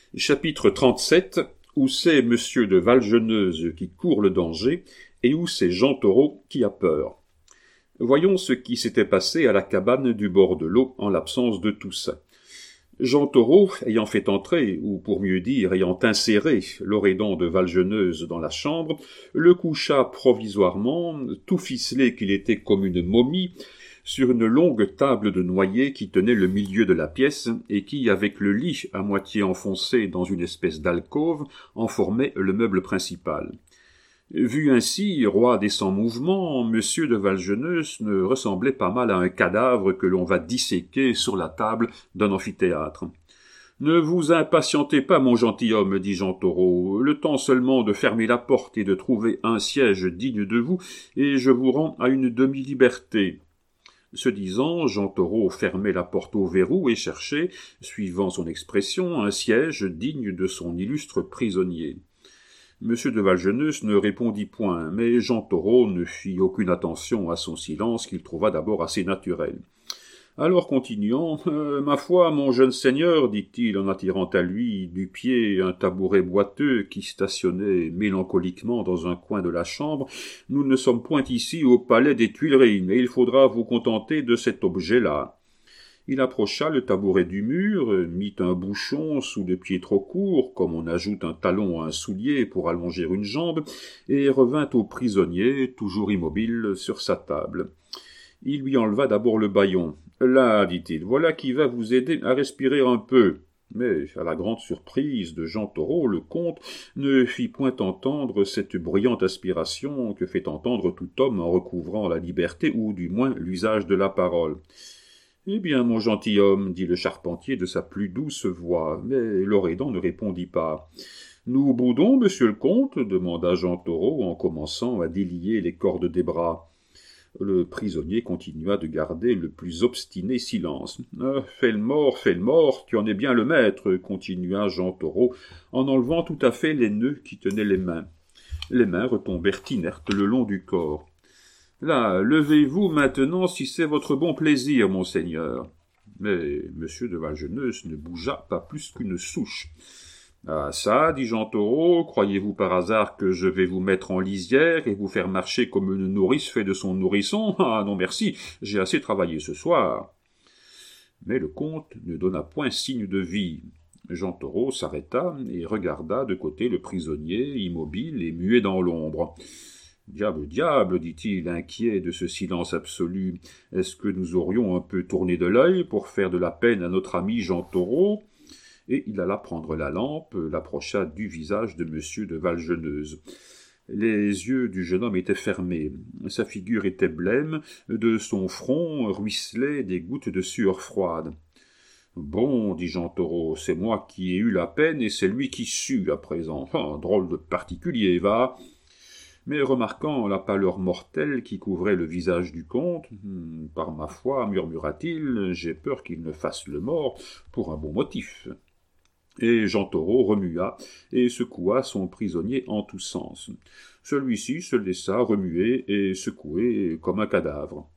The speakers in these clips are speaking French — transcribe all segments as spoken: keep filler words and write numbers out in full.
Chapitre trente-sept. Où c'est Monsieur de Valgeneuse qui court le danger, et où c'est Jean Thoreau qui a peur. Voyons ce qui s'était passé à la cabane du bord de l'eau en l'absence de Toussaint. Jean Thoreau, ayant fait entrer, ou pour mieux dire, ayant inséré l'Orédan de Valgeneuse dans la chambre, le coucha provisoirement, tout ficelé qu'il était comme une momie, sur une longue table de noyer qui tenait le milieu de la pièce et qui, avec le lit à moitié enfoncé dans une espèce d'alcôve, en formait le meuble principal. Vu ainsi, roi des sans mouvements, Monsieur de Valgeneuse ne ressemblait pas mal à un cadavre que l'on va disséquer sur la table d'un amphithéâtre. « Ne vous impatientez pas, mon gentilhomme, dit Jean Thoreau, le temps seulement de fermer la porte et de trouver un siège digne de vous, et je vous rends à une demi-liberté. » Ce disant, Jean Thoreau fermait la porte au verrou et cherchait, suivant son expression, un siège digne de son illustre prisonnier. Monsieur de Valgeneuse ne répondit point, mais Jean Thoreau ne fit aucune attention à son silence qu'il trouva d'abord assez naturel. Alors continuant, euh, « Ma foi, mon jeune seigneur, dit-il en attirant à lui du pied un tabouret boiteux qui stationnait mélancoliquement dans un coin de la chambre, nous ne sommes point ici au palais des Tuileries, mais il faudra vous contenter de cet objet-là. » Il approcha le tabouret du mur, mit un bouchon sous le pied trop court, comme on ajoute un talon à un soulier pour allonger une jambe, et revint au prisonnier, toujours immobile, sur sa table. Il lui enleva d'abord le bâillon. « Là, dit-il, voilà qui va vous aider à respirer un peu. » Mais, à la grande surprise de Jean Thoreau, le comte ne fit point entendre cette bruyante aspiration que fait entendre tout homme en recouvrant la liberté ou du moins l'usage de la parole. « Eh bien, mon gentilhomme, dit le charpentier de sa plus douce voix, mais l'Orédan ne répondit pas. « Nous boudons, monsieur le comte » demanda Jean Thoreau en commençant à délier les cordes des bras. Le prisonnier continua de garder le plus obstiné silence. Euh, « Fais le mort, fais le mort, tu en es bien le maître » continua Jean Thoreau, en enlevant tout à fait les nœuds qui tenaient les mains. Les mains retombèrent inertes le long du corps. « Là, levez-vous maintenant si c'est votre bon plaisir, monseigneur. » Mais Monsieur de Valgeneuse ne bougea pas plus qu'une souche. « Ah ça, dit Jean Thoreau, croyez-vous par hasard que je vais vous mettre en lisière et vous faire marcher comme une nourrice fait de son nourrisson? Ah non merci, j'ai assez travaillé ce soir. » Mais le comte ne donna point signe de vie. Jean Thoreau s'arrêta et regarda de côté le prisonnier, immobile et muet dans l'ombre. « Diable, diable, dit-il, inquiet de ce silence absolu, est-ce que nous aurions un peu tourné de l'œil pour faire de la peine à notre ami Jean Thoreau ?» Et il alla prendre la lampe, l'approcha du visage de Monsieur de Valgeneuse. Les yeux du jeune homme étaient fermés, sa figure était blême, de son front ruisselaient des gouttes de sueur froide. « Bon, dit Jean Thoreau, c'est moi qui ai eu la peine et c'est lui qui sue à présent. Enfin, drôle de particulier, va !» Mais remarquant la pâleur mortelle qui couvrait le visage du comte, « Par ma foi, murmura-t-il, j'ai peur qu'il ne fasse le mort pour un bon motif. » Et Jean Thoreau remua et secoua son prisonnier en tous sens. Celui-ci se laissa remuer et secouer comme un cadavre.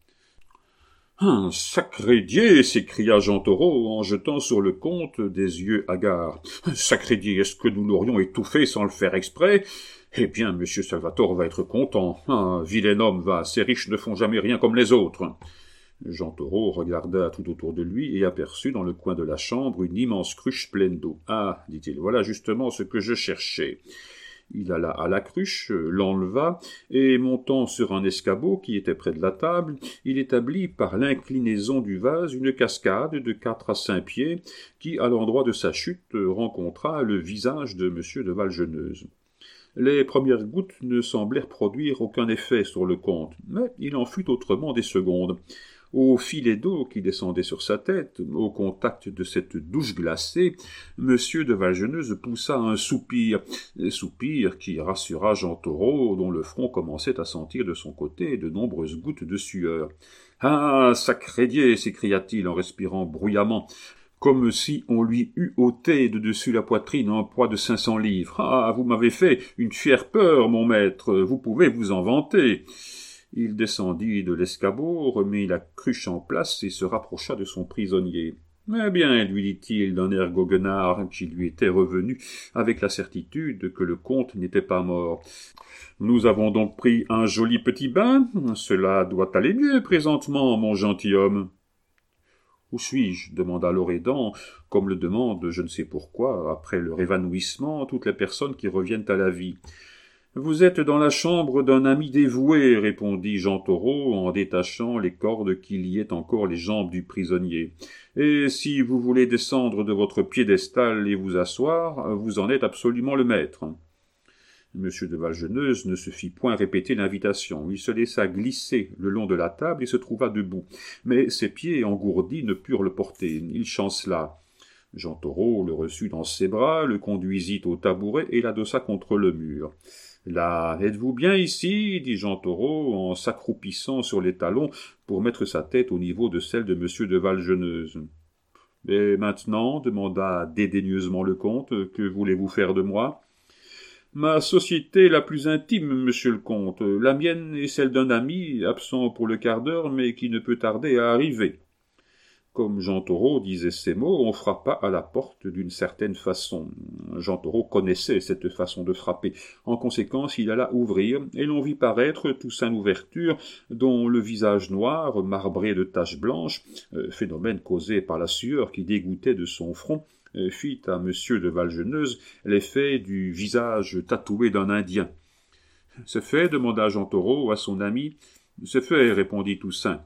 « Un sacré Dieu !» s'écria Jean Thoreau en jetant sur le comte des yeux hagards. « Sacré Dieu, est-ce que nous l'aurions étouffé sans le faire exprès ? Eh bien, monsieur Salvatore va être content. Un vilain homme, va, ces riches ne font jamais rien comme les autres. » Jean Thoreau regarda tout autour de lui et aperçut dans le coin de la chambre une immense cruche pleine d'eau. « Ah, dit-il, voilà justement ce que je cherchais. » Il alla à la cruche, l'enleva, et montant sur un escabeau qui était près de la table, il établit par l'inclinaison du vase une cascade de quatre à cinq pieds qui, à l'endroit de sa chute, rencontra le visage de Monsieur de Valgeneuse. Les premières gouttes ne semblèrent produire aucun effet sur le comte, mais il en fut autrement des secondes. Au filet d'eau qui descendait sur sa tête, au contact de cette douche glacée, Monsieur de Valgeneuse poussa un soupir, soupir qui rassura Jean Thoreau, dont le front commençait à sentir de son côté de nombreuses gouttes de sueur. « Ah, sacré Dieu !» s'écria-t-il en respirant bruyamment, comme si on lui eût ôté de dessus la poitrine un poids de cinq cents livres. « Ah, vous m'avez fait une fière peur, mon maître, vous pouvez vous en vanter. » Il descendit de l'escabeau, remit la cruche en place et se rapprocha de son prisonnier. « Eh bien, lui dit-il d'un air goguenard qui lui était revenu avec la certitude que le comte n'était pas mort. Nous avons donc pris un joli petit bain. Cela doit aller mieux présentement, mon gentilhomme. Où suis-je demanda l'Orédan, comme le demande, je ne sais pourquoi, après leur évanouissement, toutes les personnes qui reviennent à la vie. Vous êtes dans la chambre d'un ami dévoué, répondit Jean Taureau en détachant les cordes qui liaient encore les jambes du prisonnier. Et si vous voulez descendre de votre piédestal et vous asseoir, vous en êtes absolument le maître. Monsieur de Valgeneuse ne se fit point répéter l'invitation. Il se laissa glisser le long de la table et se trouva debout. Mais ses pieds engourdis ne purent le porter. Il chancela. Jean Taureau le reçut dans ses bras, le conduisit au tabouret et l'adossa contre le mur. « Là, êtes-vous bien ici ?» dit Jean Taureau en s'accroupissant sur les talons pour mettre sa tête au niveau de celle de monsieur de Valgeneuse. « Et maintenant, demanda dédaigneusement le comte, que voulez-vous faire de moi ? » « Ma société la plus intime, monsieur le comte, la mienne est celle d'un ami, absent pour le quart d'heure, mais qui ne peut tarder à arriver. » Comme Jean Taureau disait ces mots, on frappa à la porte d'une certaine façon. Jean Taureau connaissait cette façon de frapper. En conséquence, il alla ouvrir, et l'on vit paraître Toussaint Louverture, dont le visage noir, marbré de taches blanches, euh, phénomène causé par la sueur qui dégouttait de son front, euh, fit à monsieur de Valgeneuse l'effet du visage tatoué d'un Indien. « C'est fait » demanda Jean Taureau à son ami. « C'est fait » répondit Toussaint.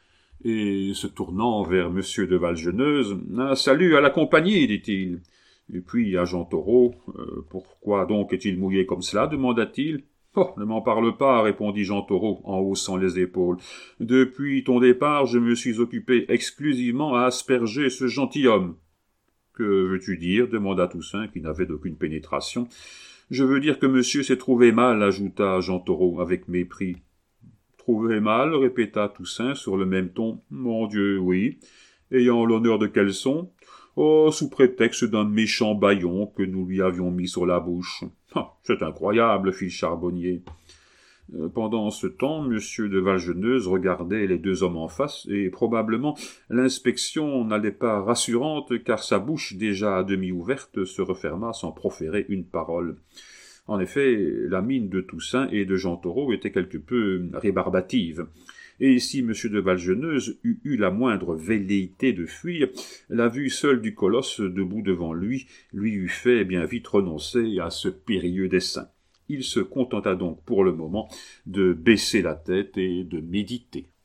Et, se tournant vers monsieur de Valgeneuse, « Un salut à la compagnie, dit-il. » Et puis à Jean Taureau, euh, « Pourquoi donc est-il mouillé comme cela ?» demanda-t-il. « Oh, ne m'en parle pas, » répondit Jean Taureau en haussant les épaules. « Depuis ton départ, je me suis occupé exclusivement à asperger ce gentilhomme. »« Que veux-tu dire ?» demanda Toussaint, qui n'avait d'aucune pénétration. « Je veux dire que monsieur s'est trouvé mal, » ajouta Jean Taureau avec mépris. « Trouvé mal ?» répéta Toussaint sur le même ton. « Mon Dieu, oui. Ayant l'honneur de quel son ? Oh, sous prétexte d'un méchant bâillon que nous lui avions mis sur la bouche. Ah, c'est incroyable, fit le charbonnier. Pendant ce temps, monsieur de Valgeneuse regardait les deux hommes en face, et probablement l'inspection n'allait pas rassurante, car sa bouche, déjà à demi ouverte, se referma sans proférer une parole. En effet, la mine de Toussaint et de Jean Taureau était quelque peu rébarbative. Et si M. de Valgeneuse eût eu la moindre velléité de fuir, la vue seule du colosse debout devant lui lui eût fait bien vite renoncer à ce périlleux dessein. Il se contenta donc pour le moment de baisser la tête et de méditer.